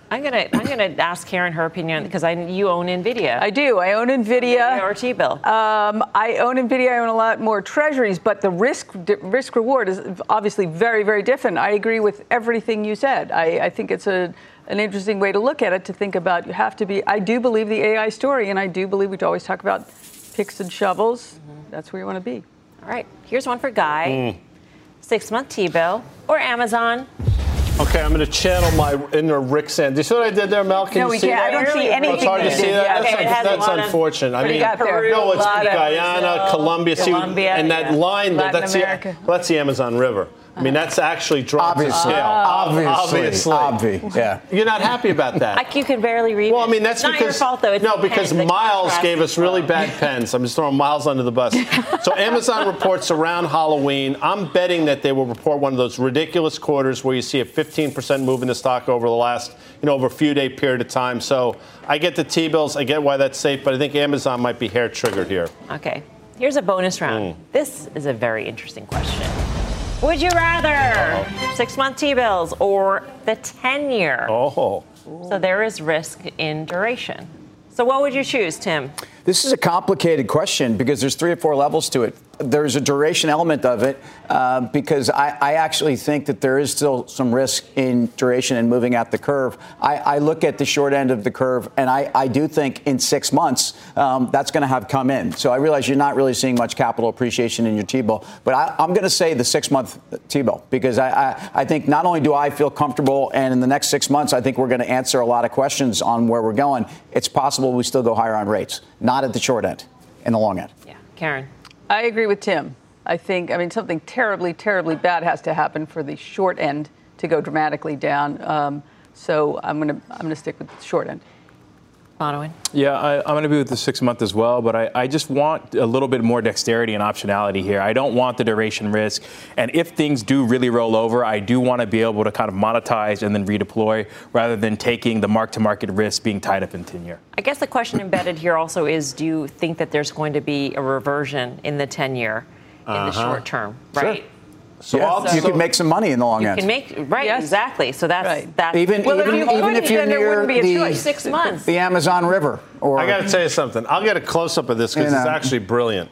I'm gonna I'm gonna ask Karen her opinion because I you own Nvidia. I do. I own Nvidia. Or T-bill. Um, I own Nvidia. I own a lot more treasuries, but the risk risk reward is obviously very very different. I agree with everything you said. I, I think it's a an interesting way to look at it, to think about you have to be. I do believe the A I story, and I do believe we always talk about picks and shovels. Mm-hmm. That's where you want to be. All right. Here's one for Guy. Mm. Six month T-bill or Amazon. Okay, I'm going to channel my inner Rick Sand. Do you see what I did there, Mel? Can no, you we see can't. that? I don't see anything. It's hard to see that. Yeah, That's, okay, un- that's unfortunate. I mean, Peru, no, it's Guyana, Brazil, Colombia, Colombia, see, and that yeah. line there, Latin that's America. the, well, that's the Amazon River. I mean, that's actually dropped to Obviously. scale. Obviously. Obviously. Obvi. Yeah. You're not happy about that. Like you can barely read. Well, I it. mean, that's it's because not your fault though. It's no, the because pen, the Miles contrast gave us is really slow. bad pens. I'm just throwing Miles under the bus. So Amazon reports around Halloween. I'm betting that they will report one of those ridiculous quarters where you see a fifteen percent move in the stock over the last, you know, over a few day period of time. So I get the T-bills. I get why that's safe, but I think Amazon might be hair triggered here. Okay, here's a bonus round. Mm. This is a very interesting question. Would you rather Uh-oh. six-month T-bills or the ten-year? Oh. So there is risk in duration. So what would you choose, Tim? This is a complicated question because there's three or four levels to it. There's a duration element of it uh, because I, I actually think that there is still some risk in duration and moving out the curve. I, I look at the short end of the curve, and I, I do think in six months um, that's going to have come in. So I realize you're not really seeing much capital appreciation in your T-bill, but I, I'm going to say the six-month T-bill because I, I, I think not only do I feel comfortable, and in the next six months I think we're going to answer a lot of questions on where we're going. It's possible we still go higher on rates, not at the short end, in the long end. Yeah, Karen. I agree with Tim. I think, I mean, something terribly, terribly bad has to happen for the short end to go dramatically down. Um, so I'm going to I'm going to stick with the short end. Bonawyn? Yeah, I, I'm going to be with the six month as well, but I, I just want a little bit more dexterity and optionality here. I don't want the duration risk. And if things do really roll over, I do want to be able to kind of monetize and then redeploy rather than taking the mark to market risk being tied up in ten year. I guess the question embedded here also is, do you think that there's going to be a reversion in the ten year in uh-huh. the short term, right? Sure. So yeah, you so, could make some money in the long you end. You can make right, yes. exactly. So that's right. that's even well, even, if you even if you're near the six months, the Amazon River. Or I got to tell you something. I'll get a close up of this because you know. It's actually brilliant.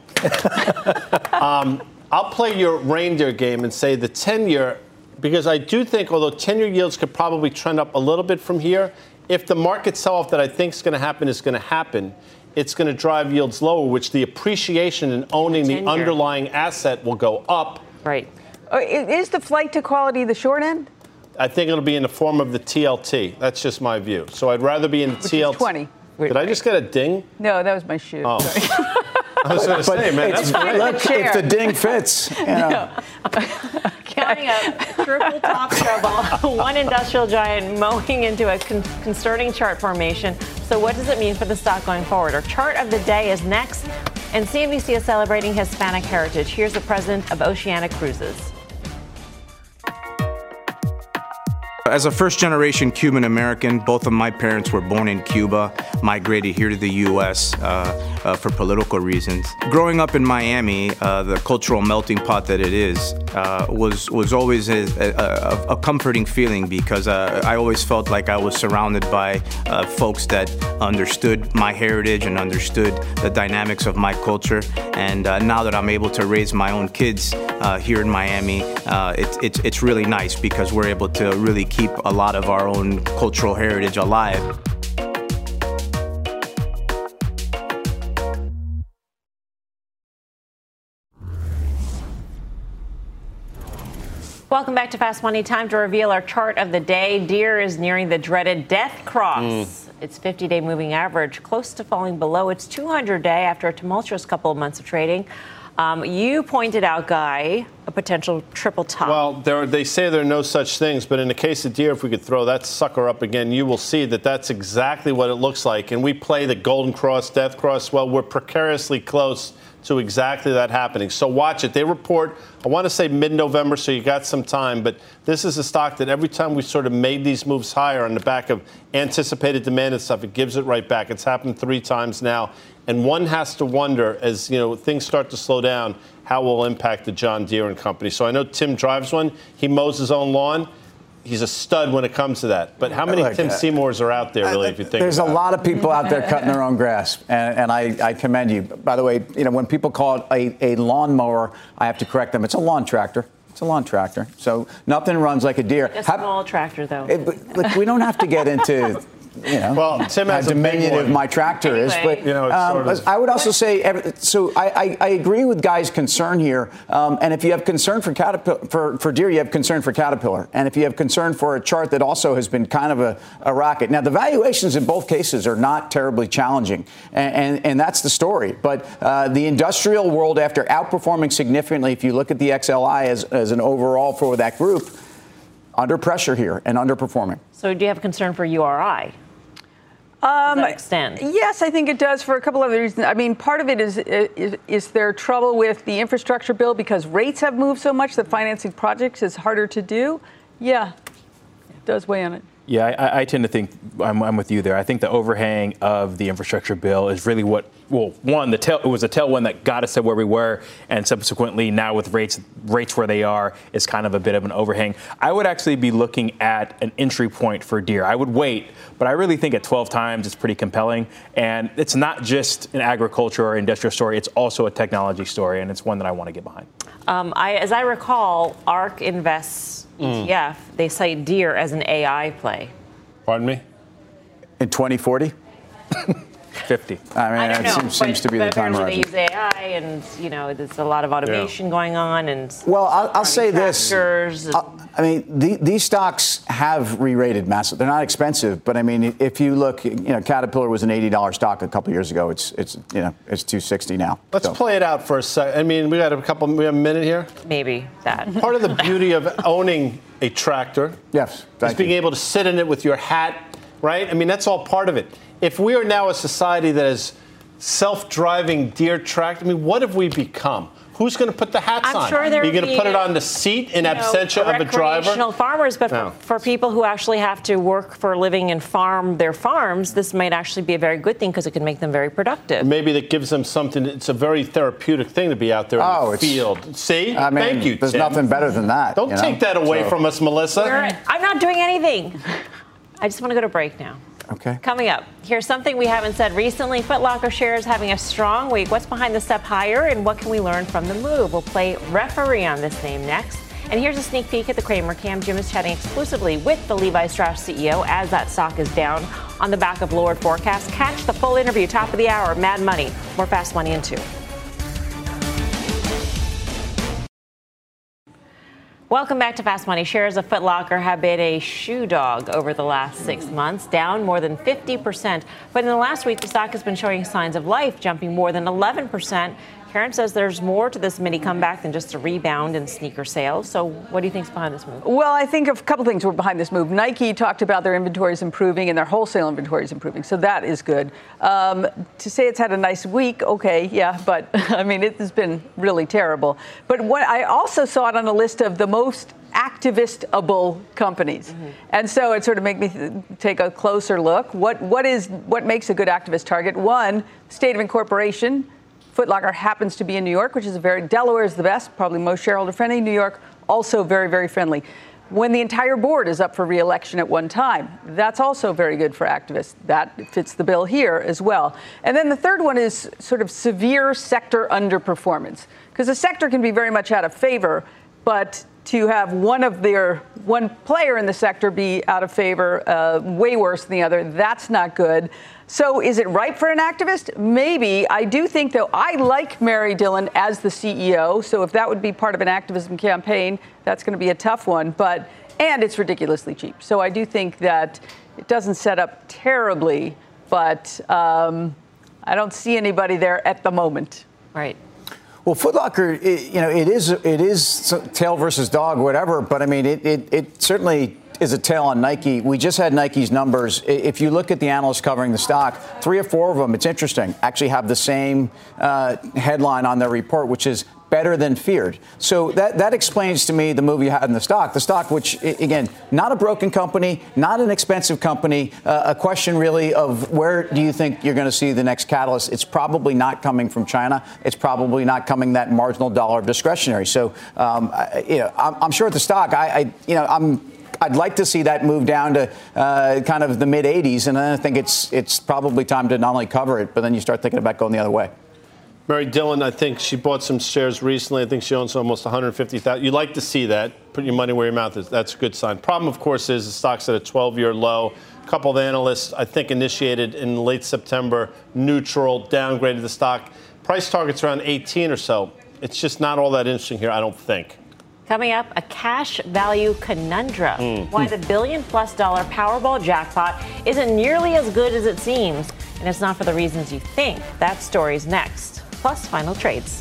um, I'll play your reindeer game and say the ten year, because I do think although ten year yields could probably trend up a little bit from here, if the market sell-off that I think is going to happen is going to happen, it's going to drive yields lower, which the appreciation in owning the underlying asset will go up. Right. Is the flight to quality the short end? I think it'll be in the form of the T L T. That's just my view. So I'd rather be in the Which T L T. Is twenty. Did I just get a ding? No, that was my shoe. Oh. I was going to say, man, that's look, if the ding fits. You know. No. Counting up, triple top shovel, one industrial giant mowing into a con- concerning chart formation. So what does it mean for the stock going forward? Our chart of the day is next, and C N B C is celebrating Hispanic heritage. Here's the president of Oceania Cruises. As a first-generation Cuban American, both of my parents were born in Cuba, migrated here to the U S uh, uh, for political reasons. Growing up in Miami, uh, the cultural melting pot that it is, uh, was was always a, a, a comforting feeling because uh, I always felt like I was surrounded by uh, folks that understood my heritage and understood the dynamics of my culture. And uh, now that I'm able to raise my own kids uh, here in Miami, uh, it's it's it's really nice because we're able to really keep keep a lot of our own cultural heritage alive. Welcome back to Fast Money. Time to reveal our chart of the day. Deere is nearing the dreaded death cross. Mm. Its fifty-day moving average close to falling below its two hundred day after a tumultuous couple of months of trading. Um, you pointed out, Guy, a potential triple top. Well, there, they say there are no such things, but in the case of Deere, if we could throw that sucker up again, you will see that that's exactly what it looks like. And we play the golden cross, death cross. Well, we're precariously close to exactly that happening. So watch it. They report, I want to say mid-November, so you got some time. But this is a stock that every time we sort of made these moves higher on the back of anticipated demand and stuff, it gives it right back. It's happened three times now. And one has to wonder, as you know, things start to slow down, how will it impact the John Deere and Company. So I know Tim drives one. He mows his own lawn. he's a stud when it comes to that. But how many Look, Tim uh, Seymours are out there, really, if you think There's about a it? lot of people out there cutting their own grass, and, and I, I commend you. By the way, you know, when people call it a, a lawnmower, I have to correct them. It's a lawn tractor. It's a lawn tractor. So nothing runs like a deer. A small tractor, though. It, but, look, we don't have to get into, you know, well, Tim has how a big diminutive one. my tractor Anyway. is. But You know, it's um, sort of- I would also say, every- so I, I, I agree with Guy's concern here. Um, and if you have concern for Caterpillar, for, for Deere, you have concern for Caterpillar. And if you have concern for a chart that also has been kind of a, a rocket. Now, the valuations in both cases are not terribly challenging. And, and, and that's the story. But uh, the industrial world, after outperforming significantly, if you look at the X L I as, as an overall for that group, under pressure here and underperforming. So do you have concern for U R I? Um, to that extent? Yes, I think it does for a couple of reasons. I mean, part of it is, is is there trouble with the infrastructure bill because rates have moved so much that financing projects is harder to do? Yeah, it does weigh on it. Yeah, I, I tend to think I'm, I'm with you there. I think the overhang of the infrastructure bill is really what, well, one, the tail, it was a tailwind that got us to where we were, and subsequently now with rates rates where they are, is kind of a bit of an overhang. I would actually be looking at an entry point for Deere. I would wait, but I really think at twelve times it's pretty compelling, and it's not just an agriculture or industrial story. It's also a technology story, and it's one that I want to get behind. Um, I, as I recall, ARK Invests E T F, they cite Deere as an A I play. Pardon me? In twenty forty? fifty. I mean, I don't it know, seems, but, seems to be but the time apparently horizon. they use A I, and you know, there's a lot of automation Yeah. going on, and Well, I'll, I'll say this. tractors and- I'll- I mean, the, these stocks have re-rated massive. They're not expensive, but I mean, if you look, you know, Caterpillar was an eighty dollars stock a couple years ago. It's, it's, you know, it's two sixty now. Let's So- play it out for a second. I mean, we got a couple, we have a minute here. maybe that. Part of the beauty of owning a tractor Yes, is thank being you. able to sit in it with your hat, right? I mean, that's all part of it. If we are now a society that is self-driving Deere tractor, I mean, what have we become? Who's going to put the hats I'm on? sure there Are you would going to be, put it on the seat in you know, absentia of a driver? recreational farmers, but No. for, for people who actually have to work for a living and farm their farms, this might actually be a very good thing because it can make them very productive. Maybe that gives them something. It's a very therapeutic thing to be out there Oh, in the it's- field. See? I mean, Thank you, there's Tim. nothing better than that. Don't you know? take that away So- from us, Melissa. We're- I'm not doing anything. I just want to go to break now. Okay. Coming up, here's something we haven't said recently. Foot Locker shares having a strong week. What's behind the step higher, and what can we learn from the move? We'll play referee on this name next. And here's a sneak peek at the Kramer Cam. Jim is chatting exclusively with the Levi Strauss C E O as that stock is down on the back of lowered forecasts. Catch the full interview, top of the hour, Mad Money. More Fast Money in two. Welcome back to Fast Money. Shares of Foot Locker have been a shoe dog over the last six months, down more than fifty percent. But in the last week, the stock has been showing signs of life, jumping more than eleven percent. Karen says there's more to this mini comeback than just a rebound in sneaker sales. So what do you think's behind this move? Well, I think a couple things were behind this move. Nike talked about their inventories improving and their wholesale inventories improving, so that is good. Um, to say it's had a nice week, okay, yeah, but I mean it has been really terrible. But what I also saw it on a list of the most activist-able companies, mm-hmm. and so it sort of made me th- take a closer look. What what is what makes a good activist target? One, state of incorporation. Foot Locker happens to be in New York, which is a very, Delaware is the best, probably most shareholder friendly. New York, also very, very friendly. When the entire board is up for re-election at one time, that's also very good for activists. That fits the bill here as well. And then the third one is sort of severe sector underperformance, because the sector can be very much out of favor, but to have one of their, one player in the sector be out of favor, uh, way worse than the other, that's not good. So is it ripe for an activist? Maybe. I do think, though, I like Mary Dillon as the C E O. So if that would be part of an activism campaign, that's going to be a tough one. But and it's ridiculously cheap. So I do think that it doesn't set up terribly, but um, I don't see anybody there at the moment. Right. Well, Foot Locker, it, you know, it is it is tail versus dog, whatever. But I mean, it it, it certainly is a tail on Nike. We just had Nike's numbers. If you look at the analysts covering the stock, three or four of them, it's interesting, actually have the same uh, headline on their report, which is better than feared. So that, that explains to me the move you had in the stock. The stock, which, again, not a broken company, not an expensive company, uh, a question really of where do you think you're going to see the next catalyst? It's probably not coming from China. It's probably not coming that marginal dollar of discretionary. So, um, I, you know, I'm, I'm sure at the stock, I, I you know, I'm I'd like to see that move down to uh, kind of the mid eighties, and then I think it's it's probably time to not only cover it, but then you start thinking about going the other way. Mary Dillon, I think she bought some shares recently. I think she owns almost one hundred fifty thousand. You like to see that. Put your money where your mouth is. That's a good sign. Problem, of course, is the stock's at a twelve-year low. A couple of analysts, I think, initiated in late September, neutral, downgraded the stock. Price target's around eighteen or so. It's just not all that interesting here, I don't think. Coming up, a cash value conundrum. Mm. Why the billion plus dollar Powerball jackpot isn't nearly as good as it seems. And it's not for the reasons you think. That story's next. Plus final trades.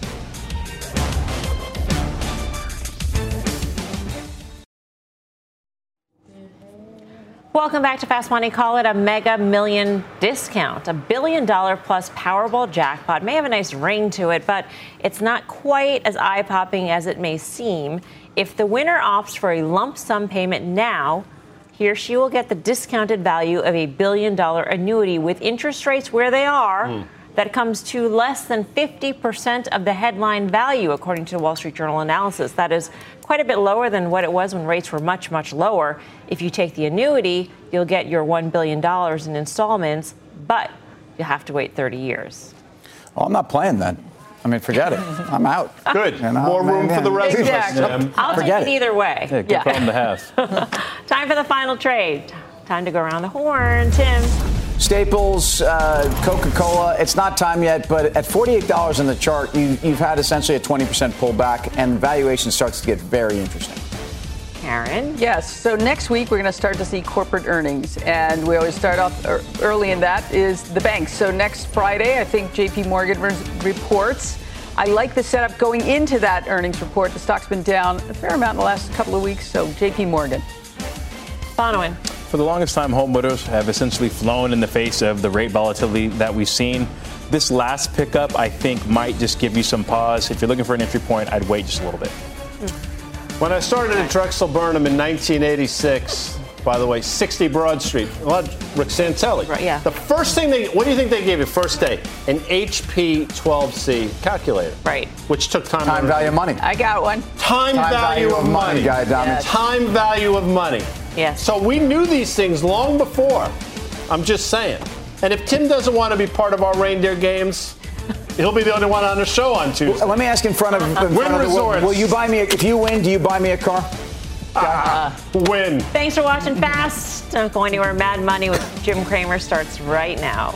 Welcome back to Fast Money. Call it a mega million discount. A billion dollar plus Powerball jackpot may have a nice ring to it, but it's not quite as eye-popping as it may seem. If the winner opts for a lump sum payment now, he or she will get the discounted value of a billion dollar annuity with interest rates where they are. Mm. That comes to less than fifty percent of the headline value, according to Wall Street Journal analysis. That is quite a bit lower than what it was when rates were much, much lower. If you take the annuity, you'll get your one billion dollars in installments, but you'll have to wait thirty years. Well, I'm not playing that. I mean, forget it. I'm out. Good. You know, More room man, for the rest exactly. of us. I'll forget take it either way. Yeah, good yeah. problem to have. Time for the final trade. Time to go around the horn. Tim. Staples, uh, Coca-Cola, it's not time yet, but at forty-eight dollars in the chart, you, you've had essentially a twenty percent pullback, and valuation starts to get very interesting. Karen? Yes. So next week, we're going to start to see corporate earnings, and we always start off early in that is the banks. So next Friday, I think J P Morgan reports. I like the setup going into that earnings report. The stock's been down a fair amount in the last couple of weeks, so J P Morgan. Bonawyn. For the longest time, homeowners have essentially flown in the face of the rate volatility that we've seen. This last pickup, I think, might just give you some pause. If you're looking for an entry point, I'd wait just a little bit. When I started at Drexel Burnham in nineteen eighty-six, by the way, sixty Broad Street, well, Rick Santelli. Right, yeah. The first thing they, what do you think they gave you first day? An H P twelve C calculator. Right. Which took time. Time value of money. I got one. Time, time value, value of money. money. Guy, yes. Time value of money. Yes. So we knew these things long before. I'm just saying. And if Tim doesn't want to be part of our reindeer games, he'll be the only one on the show on Tuesday. Well, let me ask in front of, in Win front of Resorts. The, will, will you buy me, a, if you win, do you buy me a car? Uh, win. Thanks for watching Fast. Don't go anywhere. Mad Money with Jim Cramer starts right now.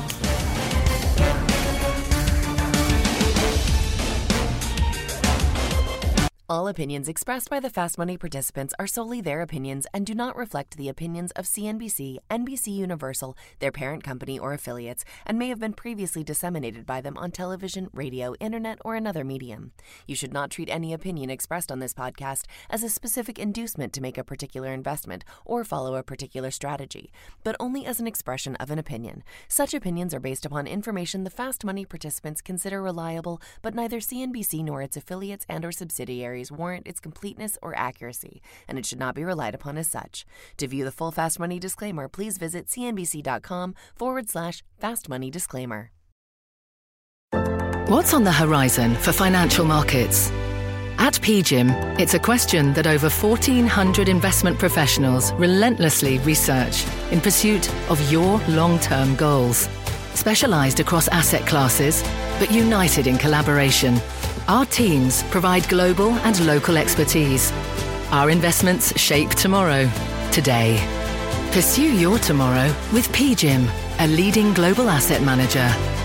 All opinions expressed by the Fast Money participants are solely their opinions and do not reflect the opinions of C N B C, N B C Universal, their parent company, or affiliates, and may have been previously disseminated by them on television, radio, internet, or another medium. You should not treat any opinion expressed on this podcast as a specific inducement to make a particular investment or follow a particular strategy, but only as an expression of an opinion. Such opinions are based upon information the Fast Money participants consider reliable, but neither C N B C nor its affiliates and or subsidiaries warrant its completeness or accuracy, and it should not be relied upon as such. To view the full Fast Money disclaimer, please visit cnbc.com forward slash Fast Money Disclaimer. What's on the horizon for financial markets? At P G I M, it's a question that over fourteen hundred investment professionals relentlessly research in pursuit of your long-term goals. Specialized across asset classes, but united in collaboration, our teams provide global and local expertise. Our investments shape tomorrow, today. Pursue your tomorrow with P G I M, a leading global asset manager.